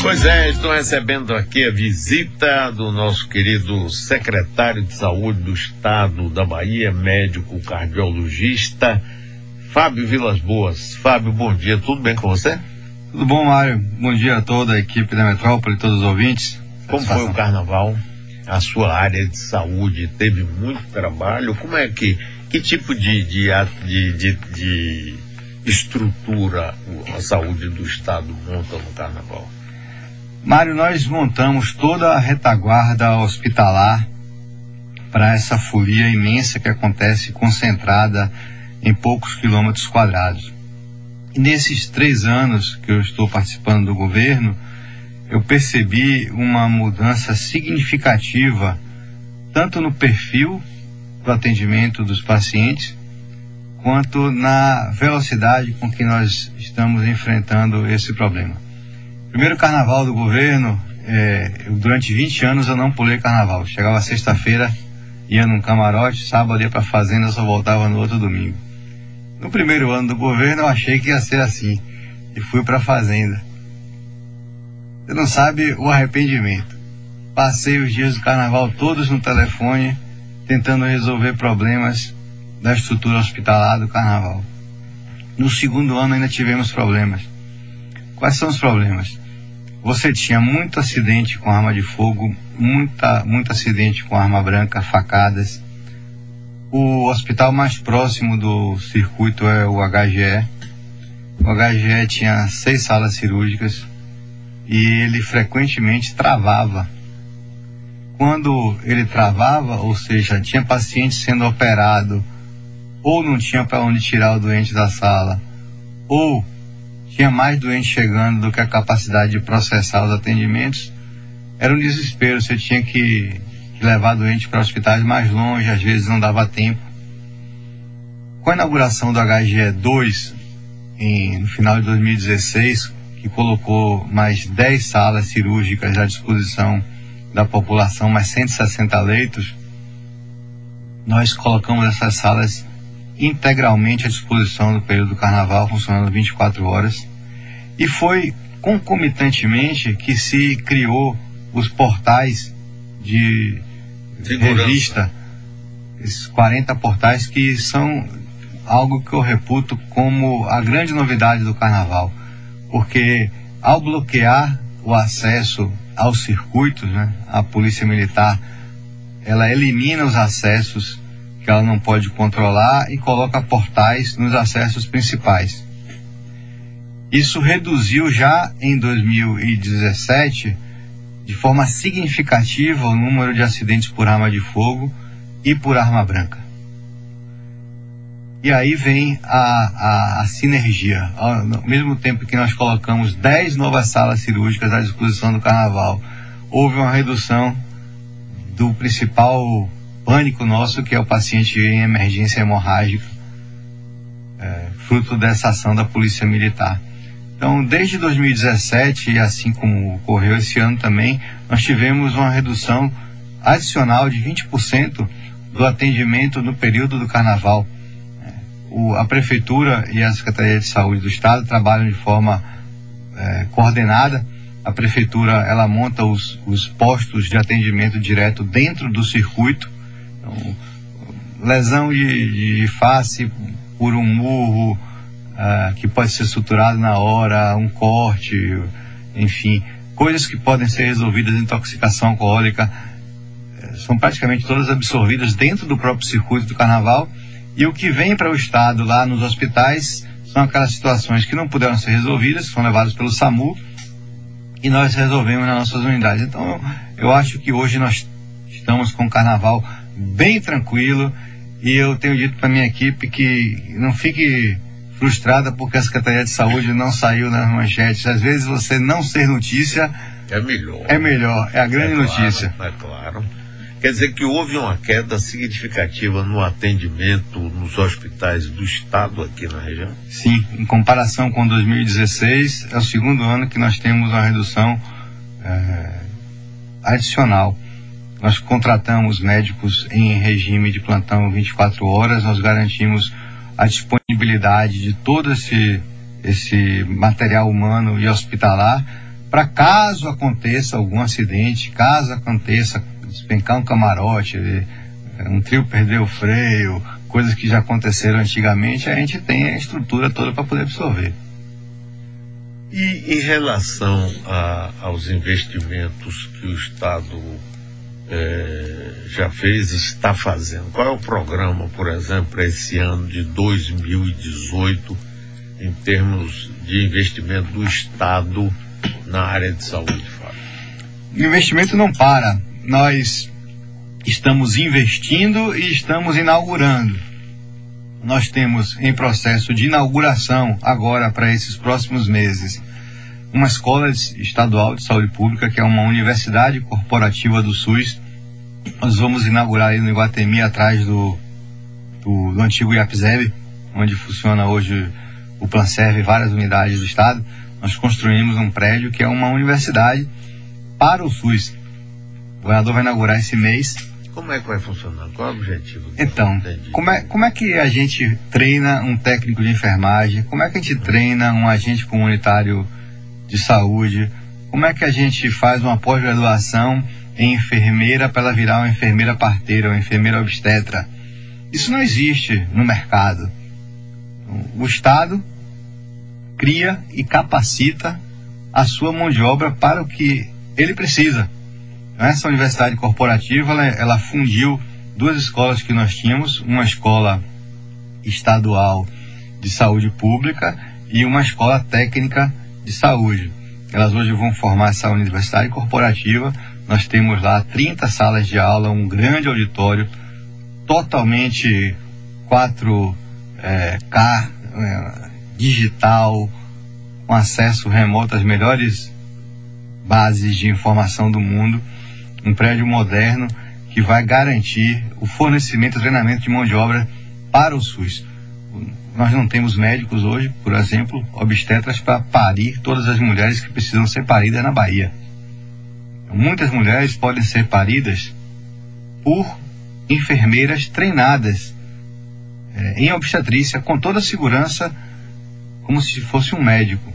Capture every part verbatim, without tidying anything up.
Pois é, estou recebendo aqui a visita do nosso querido secretário de Saúde do Estado da Bahia, médico cardiologista, Fábio Vilas Boas. Fábio, bom dia, tudo bem com você? Tudo bom, Mário? Bom dia a toda a equipe da Metrópole, todos os ouvintes. Como foi o carnaval? A sua área de saúde teve muito trabalho? Como é que, que tipo de, de, de, de, de estrutura a saúde do Estado monta no carnaval? Mário, nós montamos toda a retaguarda hospitalar para essa folia imensa que acontece concentrada em poucos quilômetros quadrados. E nesses três anos que eu estou participando do governo, eu percebi uma mudança significativa, tanto no perfil do atendimento dos pacientes, quanto na velocidade com que nós estamos enfrentando esse problema. Primeiro carnaval do governo, é, eu, durante vinte anos eu não pulei carnaval. Chegava sexta-feira, ia num camarote, sábado ia para a fazenda, só voltava no outro domingo. No primeiro ano do governo eu achei que ia ser assim, e fui para a fazenda. Você não sabe o arrependimento. Passei os dias do carnaval todos no telefone, tentando resolver problemas da estrutura hospitalar do carnaval. No segundo ano ainda tivemos problemas. Quais são os problemas? Você tinha muito acidente com arma de fogo, muita, muito acidente com arma branca, facadas. O hospital mais próximo do circuito é o H G E. O H G E tinha seis salas cirúrgicas e ele frequentemente travava. Quando ele travava, ou seja, tinha paciente sendo operado, ou não tinha para onde tirar o doente da sala, ou tinha mais doentes chegando do que a capacidade de processar os atendimentos, era um desespero. Você tinha que, que levar doente para hospitais mais longe, às vezes não dava tempo. Com a inauguração do H G E dois, em, no final de dois mil e dezesseis, que colocou mais dez salas cirúrgicas à disposição da população, mais cento e sessenta leitos, nós colocamos essas salas integralmente à disposição no período do carnaval, funcionando vinte e quatro horas, e foi concomitantemente que se criou os portais de Segurança. Revista, esses quarenta portais que são algo que eu reputo como a grande novidade do carnaval, porque ao bloquear o acesso aos circuitos, né, a Polícia Militar, ela elimina os acessos que ela não pode controlar e coloca portais nos acessos principais. Isso reduziu já em dois mil e dezessete de forma significativa o número de acidentes por arma de fogo e por arma branca. E aí vem a, a, a sinergia. Ao mesmo tempo que nós colocamos dez novas salas cirúrgicas à disposição do carnaval, houve uma redução do principal pânico nosso, que é o paciente em emergência hemorrágica, é, fruto dessa ação da Polícia Militar. Então, desde dois mil e dezessete, e assim como ocorreu esse ano também, nós tivemos uma redução adicional de vinte por cento do atendimento no período do carnaval. O, a Prefeitura e a Secretaria de Saúde do Estado trabalham de forma é, coordenada. A Prefeitura, ela monta os, os postos de atendimento direto dentro do circuito. Então, lesão de, de face por um murro, uh, que pode ser suturado na hora, um corte, enfim, coisas que podem ser resolvidas, intoxicação alcoólica, uh, são praticamente todas absorvidas dentro do próprio circuito do carnaval. E o que vem para o Estado lá nos hospitais são aquelas situações que não puderam ser resolvidas, são levadas pelo SAMU e nós resolvemos nas nossas unidades. Então eu, eu acho que hoje nós estamos com o carnaval bem tranquilo, e eu tenho dito para minha equipe que não fique frustrada porque a Secretaria de Saúde não saiu nas manchetes. Às vezes você não ser notícia é melhor. É melhor, é a grande é claro, notícia. É claro. Quer dizer que houve uma queda significativa no atendimento nos hospitais do Estado aqui na região? Sim, em comparação com dois mil e dezesseis, é o segundo ano que nós temos uma redução é, adicional. Nós contratamos médicos em regime de plantão vinte e quatro horas, nós garantimos a disponibilidade de todo esse, esse material humano e hospitalar para caso aconteça algum acidente, caso aconteça despencar um camarote, um trio perder o freio, coisas que já aconteceram antigamente, a gente tem a estrutura toda para poder absorver. E em relação a, aos investimentos que o Estado é, já fez e está fazendo, qual é o programa, por exemplo, para esse ano de dois mil e dezoito, em termos de investimento do Estado na área de saúde, Fábio? O investimento não para. Nós estamos investindo e estamos inaugurando. Nós temos em processo de inauguração agora para esses próximos meses uma escola estadual de saúde pública, que é uma universidade corporativa do SUS. Nós vamos inaugurar aí no Iguatemi, atrás do, do, do antigo IAPSEB, onde funciona hoje o Planserve e várias unidades do Estado. Nós construímos um prédio que é uma universidade para o SUS. O governador vai inaugurar esse mês. Como é que vai funcionar? Qual é o objetivo? Então, como é, como é que a gente treina um técnico de enfermagem? Como é que a gente treina um agente comunitário de saúde? Como é que a gente faz uma pós-graduação em enfermeira para ela virar uma enfermeira parteira, uma enfermeira obstetra? Isso não existe no mercado. O Estado cria e capacita a sua mão de obra para o que ele precisa. Essa universidade corporativa, ela, ela fundiu duas escolas que nós tínhamos, uma escola estadual de saúde pública e uma escola técnica de saúde. Elas hoje vão formar essa universidade corporativa. Nós temos lá trinta salas de aula, um grande auditório, totalmente quatro K, é, digital, com acesso remoto às melhores bases de informação do mundo. Um prédio moderno que vai garantir o fornecimento e treinamento de mão de obra para o SUS. Nós não temos médicos hoje, por exemplo, obstetras para parir todas as mulheres que precisam ser paridas na Bahia. Muitas mulheres podem ser paridas por enfermeiras treinadas é, em obstetrícia, com toda a segurança, como se fosse um médico.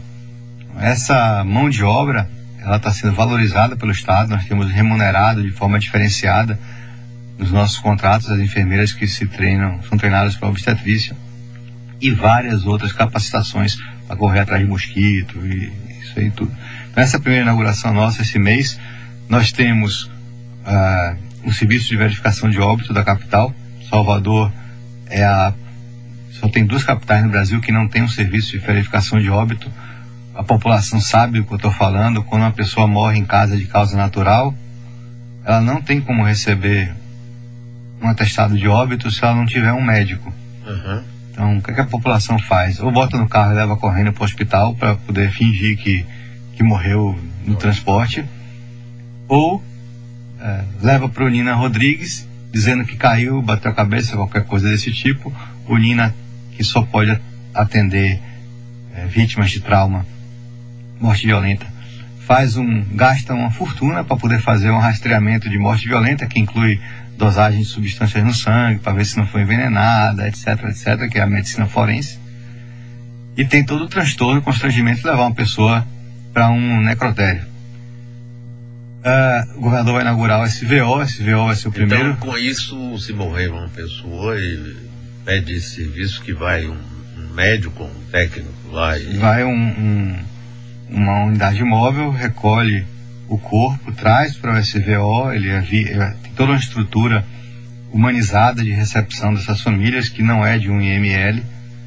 Essa mão de obra, ela está sendo valorizada pelo Estado. Nós temos remunerado de forma diferenciada nos nossos contratos as enfermeiras que se treinam, são treinadas para obstetrícia, e várias outras capacitações para correr atrás de mosquito e isso aí tudo. Então, essa primeira inauguração nossa esse mês, nós temos uh, um serviço de verificação de óbito da capital. Salvador é a só tem duas capitais no Brasil que não tem um serviço de verificação de óbito. A população sabe o que eu estou falando. Quando uma pessoa morre em casa de causa natural, ela não tem como receber um atestado de óbito se ela não tiver um médico. Uhum. Então, o que, é que a população faz? Ou bota no carro e leva correndo para o hospital para poder fingir que, que morreu no transporte, ou é, leva para o Nina Rodrigues, dizendo que caiu, bateu a cabeça, qualquer coisa desse tipo. O Nina, que só pode atender é, vítimas de trauma, morte violenta, faz um, gasta uma fortuna para poder fazer um rastreamento de morte violenta, que inclui dosagem de substâncias no sangue, para ver se não foi envenenada, etc, etc, que é a medicina forense. E tem todo o transtorno, constrangimento de levar uma pessoa para um necrotério. Uh, o governador vai inaugurar o S V O, o S V O vai ser o primeiro. Então, com isso, se morrer uma pessoa e pede esse serviço, que vai um, um médico, um técnico lá e... Vai um, um, uma unidade móvel, recolhe o corpo, traz para o S V O, ele é, é, tem toda uma estrutura humanizada de recepção dessas famílias, que não é de um I M L,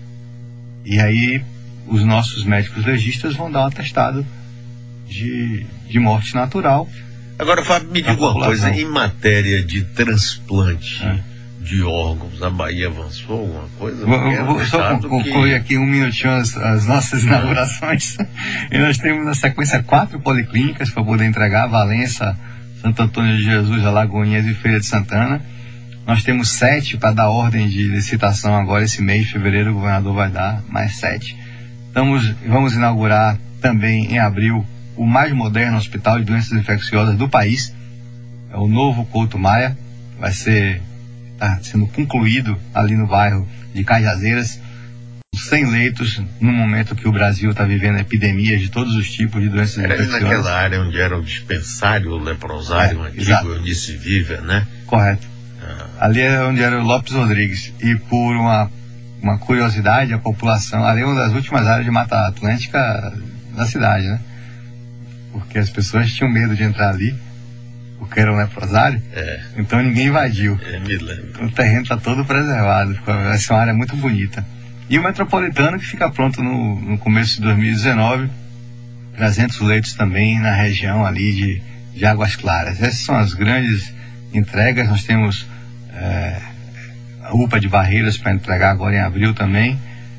e aí os nossos médicos legistas vão dar um atestado de, de morte natural. Agora, Fábio, me diga uma coisa, em matéria de transplante é. de órgãos, a Bahia avançou alguma coisa? Vou, é um vou só concluir que... aqui um minutinho as, as nossas inaugurações. E nós temos na sequência quatro policlínicas para poder entregar: Valença, Santo Antônio de Jesus, Alagoinhas e Feira de Santana. Nós temos sete para dar ordem de licitação agora esse mês de fevereiro. O governador vai dar mais sete. Estamos, vamos inaugurar também em abril o mais moderno hospital de doenças infecciosas do país. É o novo Couto Maia. Vai ser, está sendo concluído ali no bairro de Cajazeiras. cem leitos no momento que o Brasil está vivendo epidemias de todos os tipos de doenças era infecciosas. Naquela área onde era o dispensário, o leprosário é, antigo, exato. onde se vive, né? Correto. Ah. Ali é onde era o Lopes Rodrigues. E por uma, uma curiosidade, a população, ali é uma das últimas áreas de Mata Atlântica da cidade, né? Porque as pessoas tinham medo de entrar ali, porque era um leprosário, é. Então ninguém invadiu. É, me lembro. O terreno está todo preservado, vai ser uma área muito bonita. E o Metropolitano, que fica pronto no, no começo de dois mil e dezenove, trezentos leitos também na região ali de, de Águas Claras. Essas são as grandes entregas. Nós temos é, a U P A de Barreiras para entregar agora em abril também,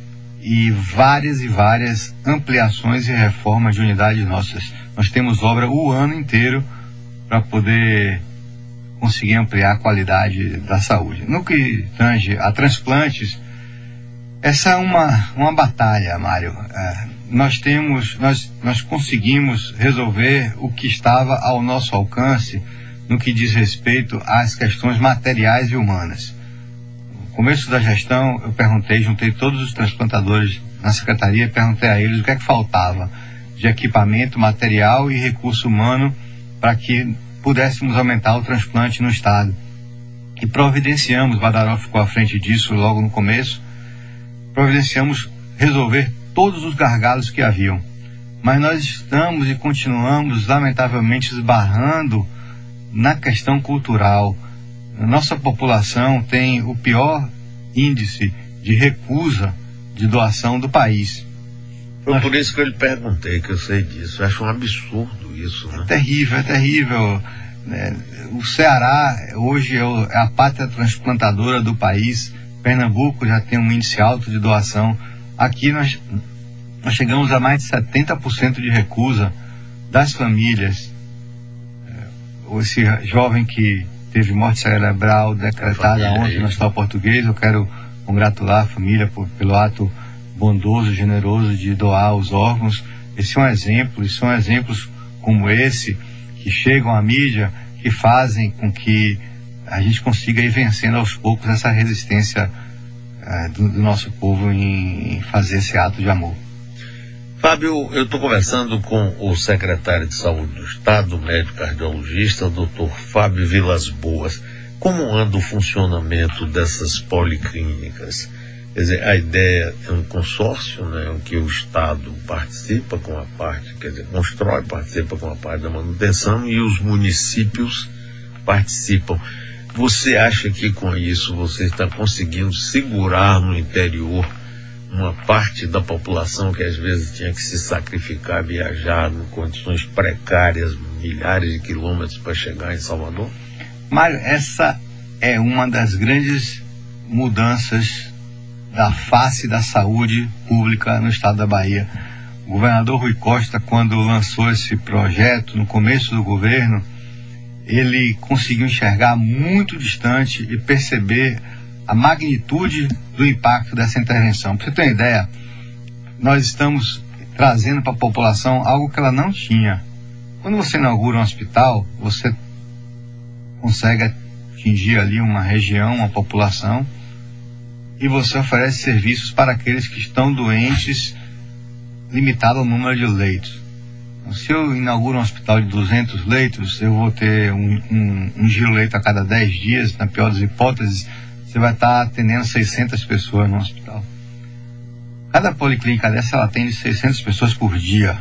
e várias e várias ampliações e reformas de unidades nossas. Nós temos obra o ano inteiro para poder conseguir ampliar a qualidade da saúde. No que tange a transplantes, essa é uma, uma batalha, Mário. É, nós temos, nós, nós conseguimos resolver o que estava ao nosso alcance no que diz respeito às questões materiais e humanas. No começo da gestão, eu perguntei, juntei todos os transplantadores na secretaria, perguntei a eles o que é que faltava de equipamento, material e recurso humano para que pudéssemos aumentar o transplante no estado. E providenciamos, Badaró ficou à frente disso logo no começo, providenciamos resolver todos os gargalos que haviam. Mas nós estamos e continuamos, lamentavelmente, esbarrando na questão cultural. A nossa população tem o pior índice de recusa de doação do país. Foi por isso que eu lhe perguntei, que eu sei disso. Eu acho um absurdo isso, né? É terrível, é terrível. É, o Ceará hoje é a pátria transplantadora do país. Pernambuco já tem um índice alto de doação. Aqui nós, nós chegamos a mais de setenta por cento de recusa das famílias. É, esse jovem que teve morte cerebral decretada ontem no Hospital Português, eu quero congratular a família por, pelo ato bondoso, generoso de doar os órgãos. Esse é um exemplo, e são exemplos como esse que chegam à mídia, que fazem com que a gente consiga ir vencendo aos poucos essa resistência uh, do, do nosso povo em, em fazer esse ato de amor. Fábio, eu estou conversando com o secretário de Saúde do Estado, o médico cardiologista, o doutor Fábio Vilas Boas. Como anda o funcionamento dessas policlínicas? Quer dizer, a ideia é um consórcio, né, em que o Estado participa com a parte, quer dizer, constrói, participa com a parte da manutenção e os municípios participam. Você acha que com isso você está conseguindo segurar no interior uma parte da população que às vezes tinha que se sacrificar, viajar em condições precárias, milhares de quilômetros para chegar em Salvador? Mário, essa é uma das grandes mudanças da face da saúde pública no estado da Bahia. O governador Rui Costa, quando lançou esse projeto no começo do governo, ele conseguiu enxergar muito distante e perceber a magnitude do impacto dessa intervenção. Para você ter uma ideia, nós estamos trazendo para a população algo que ela não tinha. Quando você inaugura um hospital, você consegue atingir ali uma região, uma população, e você oferece serviços para aqueles que estão doentes, limitado ao número de leitos. Então, se eu inauguro um hospital de duzentos leitos, eu vou ter um, um, um giro-leito a cada dez dias, na pior das hipóteses, você vai estar atendendo seiscentas pessoas no hospital. Cada policlínica dessa, ela atende seiscentas pessoas por dia,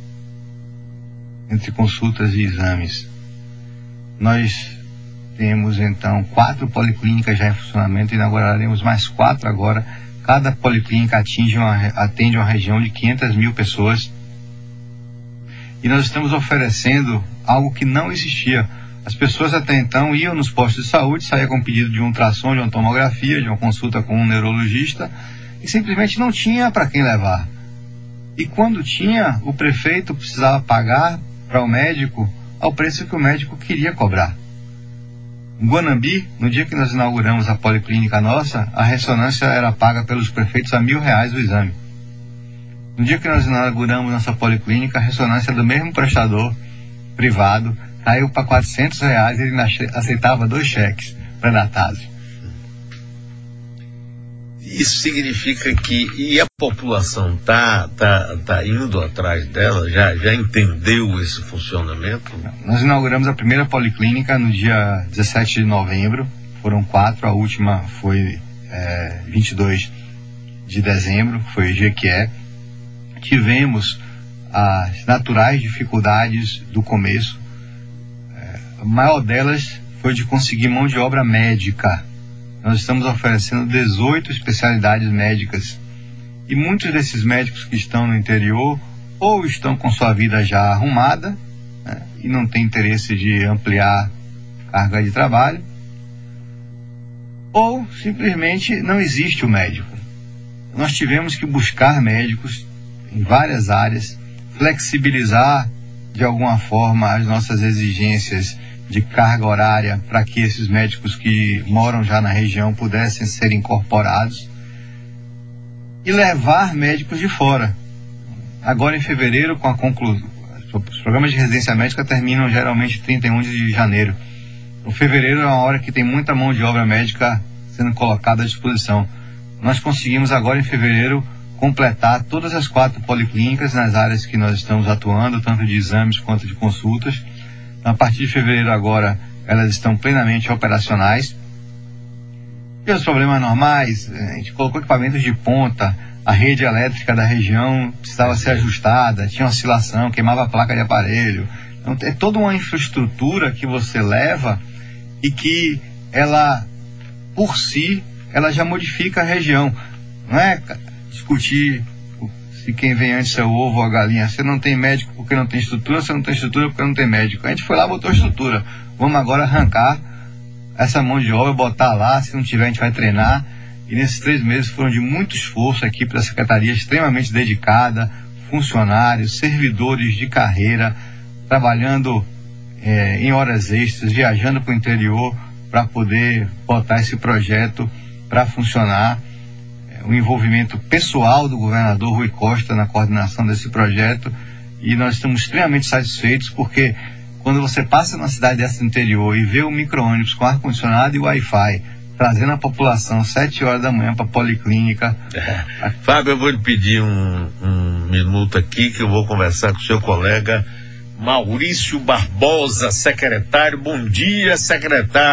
entre consultas e exames. Nós temos, então, quatro policlínicas já em funcionamento, inauguraremos mais quatro agora. Cada policlínica atinge uma, atende uma região de quinhentas mil pessoas. E nós estamos oferecendo algo que não existia. As pessoas até então iam nos postos de saúde, saíam com pedido de um ultrassom, de uma tomografia, de uma consulta com um neurologista, e simplesmente não tinha para quem levar. E quando tinha, o prefeito precisava pagar para o médico ao preço que o médico queria cobrar. Em Guanambi, no dia que nós inauguramos a policlínica nossa, a ressonância era paga pelos prefeitos a mil reais o exame. No dia que nós inauguramos nossa policlínica, a ressonância do mesmo prestador privado caiu para quatrocentos reais e ele aceitava dois cheques pré-datados. isso significa que, e a população tá, tá, tá indo atrás dela, já, já entendeu esse funcionamento? Nós inauguramos a primeira policlínica no dia dezessete de novembro, foram quatro, a última foi é, vinte e dois de dezembro, foi o dia que é. Tivemos as naturais dificuldades do começo, é, a maior delas foi de conseguir mão de obra médica. Nós estamos oferecendo dezoito especialidades médicas e muitos desses médicos que estão no interior ou estão com sua vida já arrumada, né, e não tem interesse de ampliar carga de trabalho, ou simplesmente não existe o médico. Nós tivemos que buscar médicos em várias áreas, flexibilizar de alguma forma as nossas exigências de carga horária para que esses médicos que moram já na região pudessem ser incorporados e levar médicos de fora. Agora em fevereiro, com a conclusão, os programas de residência médica terminam geralmente trinta e um de janeiro. O fevereiro é uma hora que tem muita mão de obra médica sendo colocada à disposição. Nós conseguimos agora em fevereiro completar todas as quatro policlínicas nas áreas que nós estamos atuando, tanto de exames quanto de consultas. A partir de fevereiro agora elas estão plenamente operacionais. E os problemas normais, a gente colocou equipamentos de ponta, a rede elétrica da região precisava ser ajustada, tinha oscilação, queimava a placa de aparelho. Então, é toda uma infraestrutura que você leva e que ela, por si, ela já modifica a região. Não é discutir se quem vem antes é o ovo ou a galinha. Você não tem médico porque não tem estrutura, você não tem estrutura porque não tem médico. A gente foi lá e botou estrutura. Vamos agora arrancar essa mão de obra, botar lá, se não tiver a gente vai treinar. E nesses três meses foram de muito esforço, a equipe da secretaria extremamente dedicada, funcionários, servidores de carreira, trabalhando eh, em horas extras, viajando para o interior para poder botar esse projeto para funcionar. O envolvimento pessoal do governador Rui Costa na coordenação desse projeto, e nós estamos extremamente satisfeitos porque quando você passa numa cidade dessa do interior e vê o micro-ônibus com ar-condicionado e Wi-Fi trazendo a população sete horas da manhã para a policlínica. É. Fábio, eu vou lhe pedir um, um minuto aqui que eu vou conversar com o seu colega Maurício Barbosa, secretário. Bom dia, secretário.